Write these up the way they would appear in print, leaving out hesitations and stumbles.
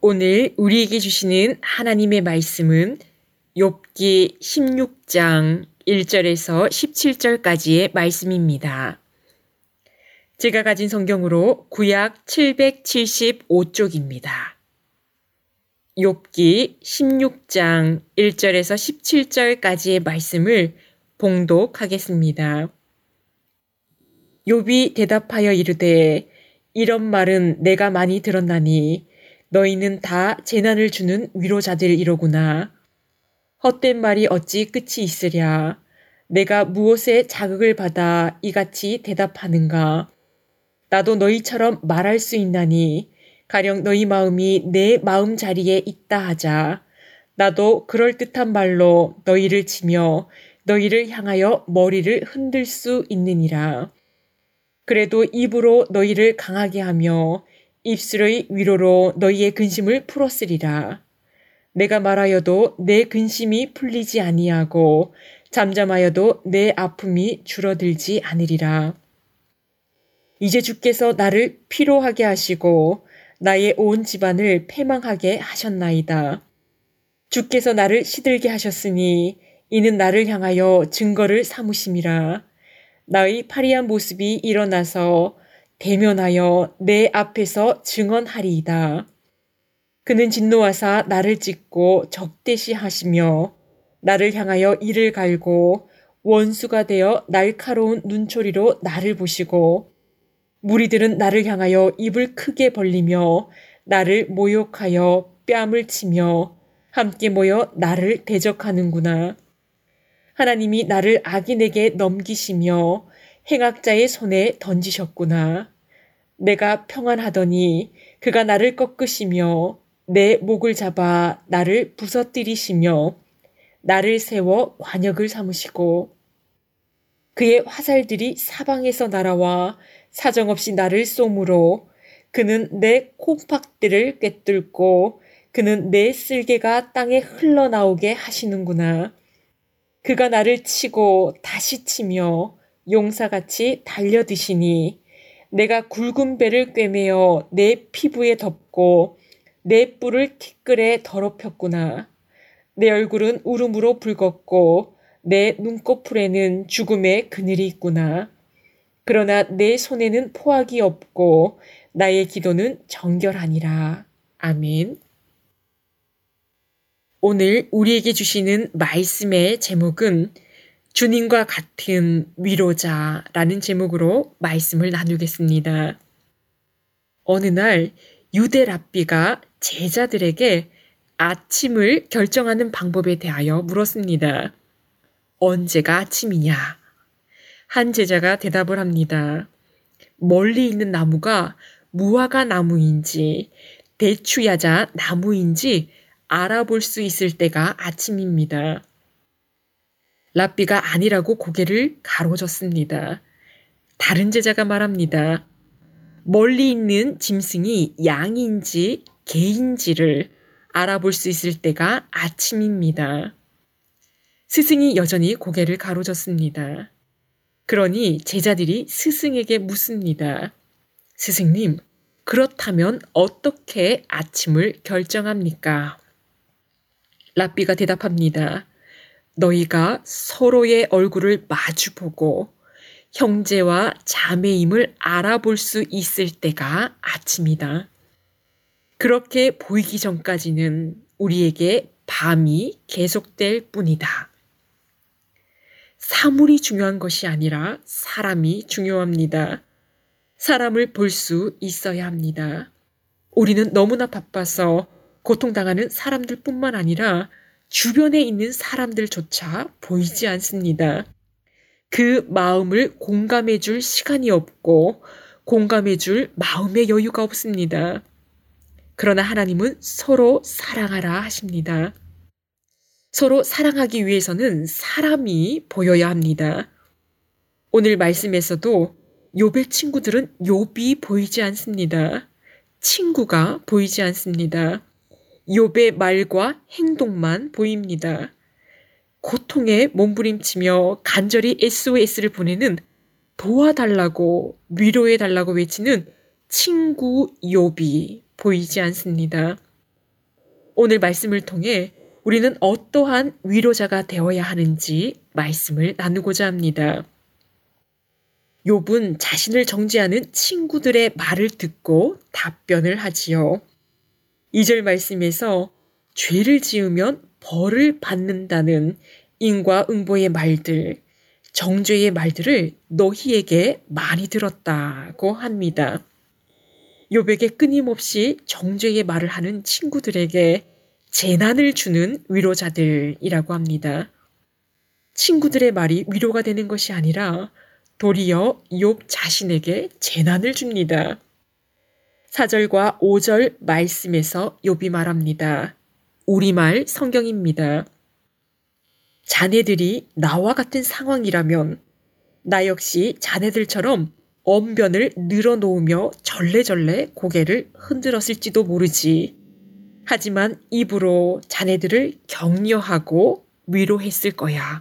오늘 우리에게 주시는 하나님의 말씀은 욥기 16장 1절에서 17절까지의 말씀입니다. 제가 가진 성경으로 구약 775쪽입니다. 욥기 16장 1절에서 17절까지의 말씀을 봉독하겠습니다. 욥이 대답하여 이르되 이런 말은 내가 많이 들었나니 너희는 다 재난을 주는 위로자들이로구나. 헛된 말이 어찌 끝이 있으랴. 내가 무엇에 자극을 받아 이같이 대답하는가. 나도 너희처럼 말할 수 있나니 가령 너희 마음이 내 마음 자리에 있다 하자. 나도 그럴듯한 말로 너희를 치며 너희를 향하여 머리를 흔들 수 있느니라. 그래도 입으로 너희를 강하게 하며 입술의 위로로 너희의 근심을 풀었으리라. 내가 말하여도 내 근심이 풀리지 아니하고 잠잠하여도 내 아픔이 줄어들지 않으리라. 이제 주께서 나를 피로하게 하시고 나의 온 집안을 패망하게 하셨나이다. 주께서 나를 시들게 하셨으니 이는 나를 향하여 증거를 삼으심이라. 나의 파리한 모습이 일어나서 대면하여 내 앞에서 증언하리이다. 그는 진노하사 나를 찢고 적대시하시며 나를 향하여 이를 갈고 원수가 되어 날카로운 눈초리로 나를 보시고 무리들은 나를 향하여 입을 크게 벌리며 나를 모욕하여 뺨을 치며 함께 모여 나를 대적하는구나. 하나님이 나를 악인에게 넘기시며 행악자의 손에 던지셨구나. 내가 평안하더니 그가 나를 꺾으시며 내 목을 잡아 나를 부서뜨리시며 나를 세워 관역을 삼으시고 그의 화살들이 사방에서 날아와 사정없이 나를 쏘므로 그는 내 콩팥들을 꿰뚫고 그는 내 쓸개가 땅에 흘러나오게 하시는구나. 그가 나를 치고 다시 치며 용사같이 달려드시니 내가 굵은 배를 꿰매어 내 피부에 덮고 내 뿔을 티끌에 더럽혔구나. 내 얼굴은 울음으로 붉었고 내 눈꺼풀에는 죽음의 그늘이 있구나. 그러나 내 손에는 포악이 없고 나의 기도는 정결하니라. 아멘. 오늘 우리에게 주시는 말씀의 제목은 주님과 같은 위로자라는 제목으로 말씀을 나누겠습니다. 어느 날 유대 랍비가 제자들에게 아침을 결정하는 방법에 대하여 물었습니다. 언제가 아침이냐? 한 제자가 대답을 합니다. 멀리 있는 나무가 무화과 나무인지 대추야자 나무인지 알아볼 수 있을 때가 아침입니다. 랍비가 아니라고 고개를 가로젓습니다. 다른 제자가 말합니다. 멀리 있는 짐승이 양인지 개인지를 알아볼 수 있을 때가 아침입니다. 스승이 여전히 고개를 가로젓습니다. 그러니 제자들이 스승에게 묻습니다. 스승님, 그렇다면 어떻게 아침을 결정합니까? 랍비가 대답합니다. 너희가 서로의 얼굴을 마주보고 형제와 자매임을 알아볼 수 있을 때가 아침이다. 그렇게 보이기 전까지는 우리에게 밤이 계속될 뿐이다. 사물이 중요한 것이 아니라 사람이 중요합니다. 사람을 볼 수 있어야 합니다. 우리는 너무나 바빠서 고통당하는 사람들뿐만 아니라 주변에 있는 사람들조차 보이지 않습니다. 그 마음을 공감해 줄 시간이 없고 공감해 줄 마음의 여유가 없습니다. 그러나 하나님은 서로 사랑하라 하십니다. 서로 사랑하기 위해서는 사람이 보여야 합니다. 오늘 말씀에서도 욥의 친구들은 욥이 보이지 않습니다. 친구가 보이지 않습니다. 욥의 말과 행동만 보입니다. 고통에 몸부림치며 간절히 SOS를 보내는 도와달라고 위로해달라고 외치는 친구 욥이 보이지 않습니다. 오늘 말씀을 통해 우리는 어떠한 위로자가 되어야 하는지 말씀을 나누고자 합니다. 욥은 자신을 정죄하는 친구들의 말을 듣고 답변을 하지요. 2절 말씀에서 죄를 지으면 벌을 받는다는 인과응보의 말들, 정죄의 말들을 너희에게 많이 들었다고 합니다. 욥에게 끊임없이 정죄의 말을 하는 친구들에게 재난을 주는 위로자들이라고 합니다. 친구들의 말이 위로가 되는 것이 아니라 도리어 욥 자신에게 재난을 줍니다. 4절과 5절 말씀에서 욥이 말합니다. 우리말 성경입니다. 자네들이 나와 같은 상황이라면 나 역시 자네들처럼 언변을 늘어놓으며 절레절레 고개를 흔들었을지도 모르지. 하지만 입으로 자네들을 격려하고 위로했을 거야.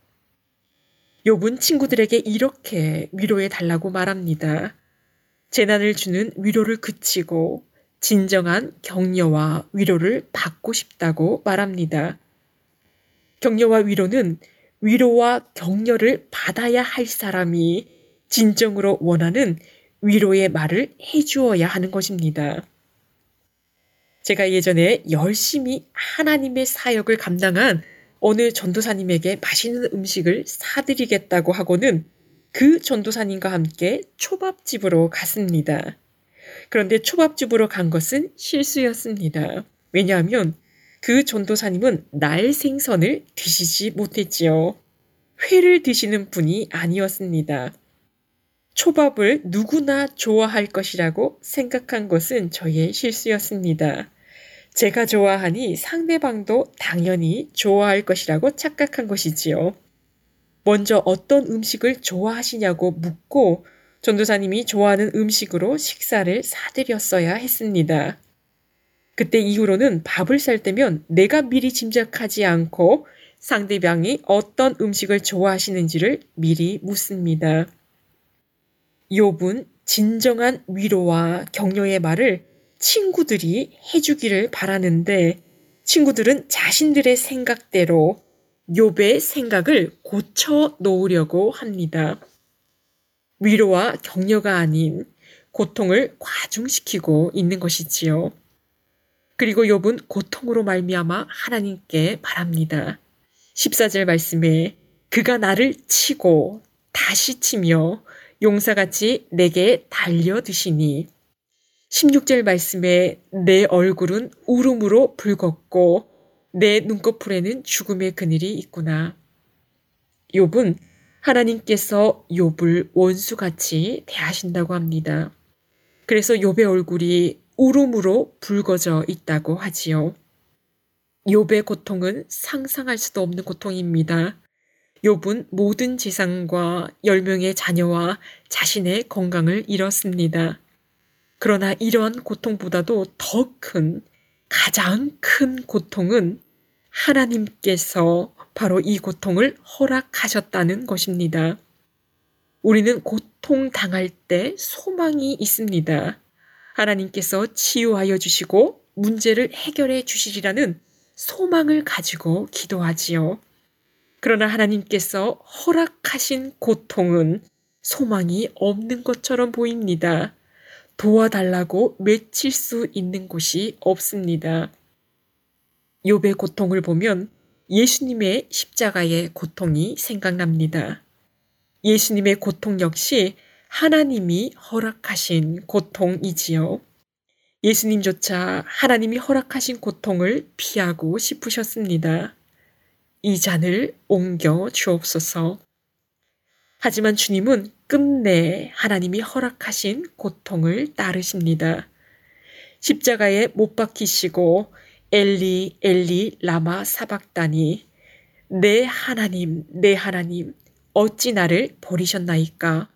욥은 친구들에게 이렇게 위로해 달라고 말합니다. 재난을 주는 위로를 그치고 진정한 격려와 위로를 받고 싶다고 말합니다. 격려와 위로는 위로와 격려를 받아야 할 사람이 진정으로 원하는 위로의 말을 해주어야 하는 것입니다. 제가 예전에 열심히 하나님의 사역을 감당한 어느 전도사님에게 맛있는 음식을 사드리겠다고 하고는 그 전도사님과 함께 초밥집으로 갔습니다. 그런데 초밥집으로 간 것은 실수였습니다. 왜냐하면 그 전도사님은 날 생선을 드시지 못했지요. 회를 드시는 분이 아니었습니다. 초밥을 누구나 좋아할 것이라고 생각한 것은 저의 실수였습니다. 제가 좋아하니 상대방도 당연히 좋아할 것이라고 착각한 것이지요. 먼저 어떤 음식을 좋아하시냐고 묻고 전도사님이 좋아하는 음식으로 식사를 사드렸어야 했습니다. 그때 이후로는 밥을 살 때면 내가 미리 짐작하지 않고 상대방이 어떤 음식을 좋아하시는지를 미리 묻습니다. 욥은 진정한 위로와 격려의 말을 친구들이 해주기를 바라는데 친구들은 자신들의 생각대로 욥의 생각을 고쳐 놓으려고 합니다. 위로와 격려가 아닌 고통을 과중시키고 있는 것이지요. 그리고 욥은 고통으로 말미암아 하나님께 말합니다. 14절 말씀에 그가 나를 치고 다시 치며 용사같이 내게 달려드시니 16절 말씀에 내 얼굴은 울음으로 붉었고 내 눈꺼풀에는 죽음의 그늘이 있구나. 욥은 하나님께서 욥을 원수같이 대하신다고 합니다. 그래서 욥의 얼굴이 울음으로 붉어져 있다고 하지요. 욥의 고통은 상상할 수도 없는 고통입니다. 욥은 모든 재산과 10명의 자녀와 자신의 건강을 잃었습니다. 그러나 이러한 고통보다도 더 큰, 가장 큰 고통은 하나님께서 바로 이 고통을 허락하셨다는 것입니다. 우리는 고통당할 때 소망이 있습니다. 하나님께서 치유하여 주시고 문제를 해결해 주시리라는 소망을 가지고 기도하지요. 그러나 하나님께서 허락하신 고통은 소망이 없는 것처럼 보입니다. 도와달라고 외칠 수 있는 곳이 없습니다. 욥의 고통을 보면 예수님의 십자가의 고통이 생각납니다. 예수님의 고통 역시 하나님이 허락하신 고통이지요. 예수님조차 하나님이 허락하신 고통을 피하고 싶으셨습니다. 이 잔을 옮겨 주옵소서. 하지만 주님은 끝내 하나님이 허락하신 고통을 따르십니다. 십자가에 못 박히시고 엘리 엘리 라마 사박다니 내 하나님 어찌 나를 버리셨나이까.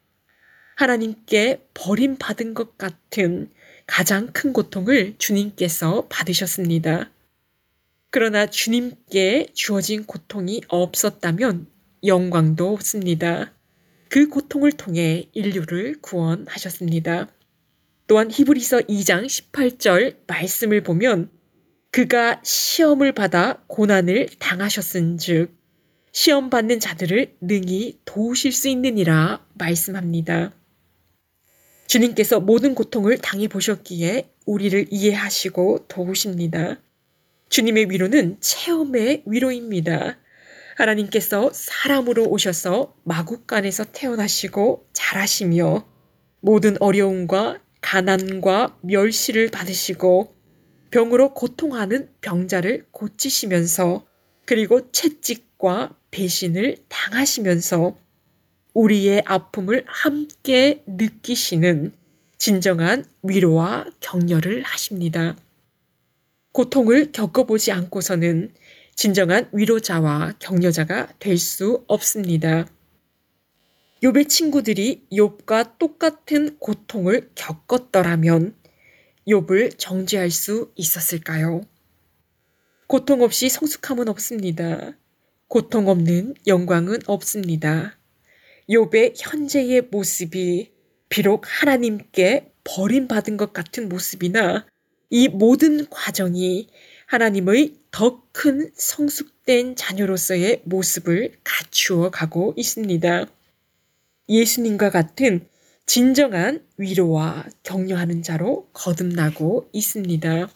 하나님께 버림받은 것 같은 가장 큰 고통을 주님께서 받으셨습니다. 그러나 주님께 주어진 고통이 없었다면 영광도 없습니다. 그 고통을 통해 인류를 구원하셨습니다. 또한 히브리서 2장 18절 말씀을 보면 그가 시험을 받아 고난을 당하셨은즉 시험 받는 자들을 능히 도우실 수 있느니라 말씀합니다. 주님께서 모든 고통을 당해 보셨기에 우리를 이해하시고 도우십니다. 주님의 위로는 체험의 위로입니다. 하나님께서 사람으로 오셔서 마국간에서 태어나시고 자라시며 모든 어려움과 가난과 멸시를 받으시고 병으로 고통하는 병자를 고치시면서 그리고 채찍과 배신을 당하시면서 우리의 아픔을 함께 느끼시는 진정한 위로와 격려를 하십니다. 고통을 겪어보지 않고서는 진정한 위로자와 격려자가 될 수 없습니다. 욥의 친구들이 욥과 똑같은 고통을 겪었더라면 욥을 정죄할 수 있었을까요? 고통 없이 성숙함은 없습니다. 고통 없는 영광은 없습니다. 욥의 현재의 모습이 비록 하나님께 버림받은 것 같은 모습이나 이 모든 과정이 하나님의 더 큰 성숙된 자녀로서의 모습을 갖추어 가고 있습니다. 예수님과 같은 진정한 위로와 격려하는 자로 거듭나고 있습니다.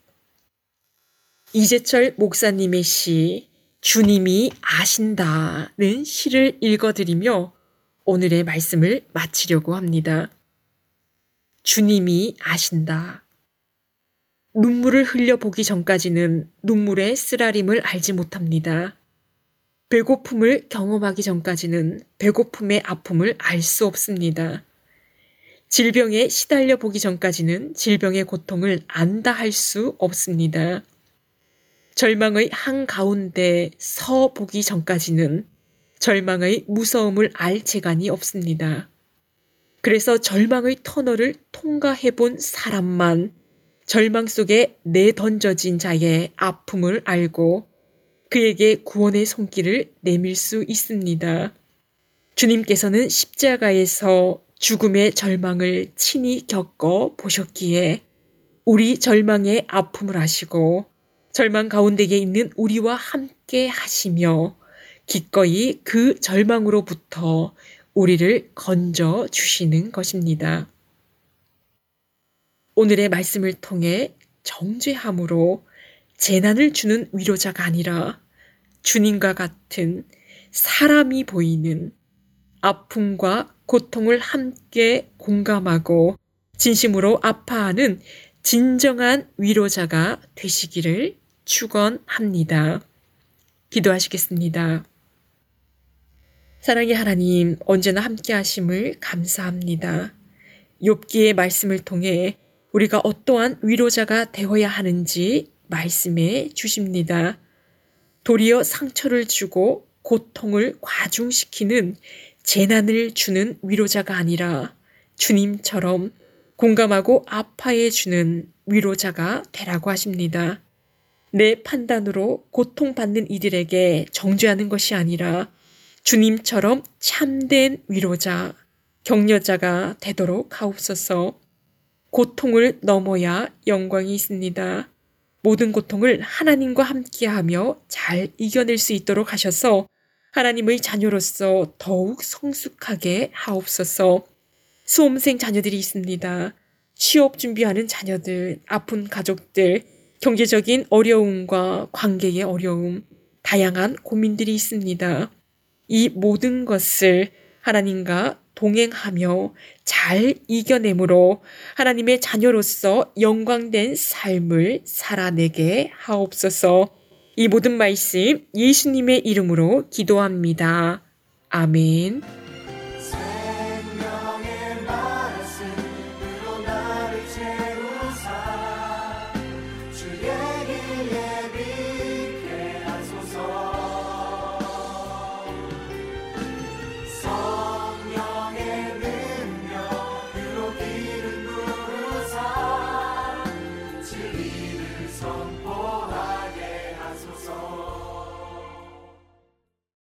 이재철 목사님의 시 주님이 아신다는 시를 읽어드리며 오늘의 말씀을 마치려고 합니다. 주님이 아신다. 눈물을 흘려보기 전까지는 눈물의 쓰라림을 알지 못합니다. 배고픔을 경험하기 전까지는 배고픔의 아픔을 알 수 없습니다. 질병에 시달려 보기 전까지는 질병의 고통을 안다 할 수 없습니다. 절망의 한가운데 서 보기 전까지는 절망의 무서움을 알 재간이 없습니다. 그래서 절망의 터널을 통과해 본 사람만 절망 속에 내던져진 자의 아픔을 알고 그에게 구원의 손길을 내밀 수 있습니다. 주님께서는 십자가에서 죽음의 절망을 친히 겪어 보셨기에 우리 절망의 아픔을 아시고 절망 가운데에 있는 우리와 함께 하시며 기꺼이 그 절망으로부터 우리를 건져 주시는 것입니다. 오늘의 말씀을 통해 정죄함으로 재난을 주는 위로자가 아니라 주님과 같은 사람이 보이는 아픔과 고통을 함께 공감하고 진심으로 아파하는 진정한 위로자가 되시기를 축원합니다. 기도하시겠습니다. 사랑의 하나님, 언제나 함께 하심을 감사합니다. 욥기의 말씀을 통해 우리가 어떠한 위로자가 되어야 하는지 말씀해 주십니다. 도리어 상처를 주고 고통을 과중시키는 재난을 주는 위로자가 아니라 주님처럼 공감하고 아파해 주는 위로자가 되라고 하십니다. 내 판단으로 고통받는 이들에게 정죄하는 것이 아니라 주님처럼 참된 위로자, 격려자가 되도록 하옵소서. 고통을 넘어야 영광이 있습니다. 모든 고통을 하나님과 함께하며 잘 이겨낼 수 있도록 하셔서 하나님의 자녀로서 더욱 성숙하게 하옵소서. 수험생 자녀들이 있습니다. 취업 준비하는 자녀들, 아픈 가족들, 경제적인 어려움과 관계의 어려움, 다양한 고민들이 있습니다. 이 모든 것을 하나님과 동행하며 잘 이겨내므로 하나님의 자녀로서 영광된 삶을 살아내게 하옵소서. 이 모든 말씀 예수님의 이름으로 기도합니다. 아멘. 생명의 말씀으로 나를 채우사 주의 길에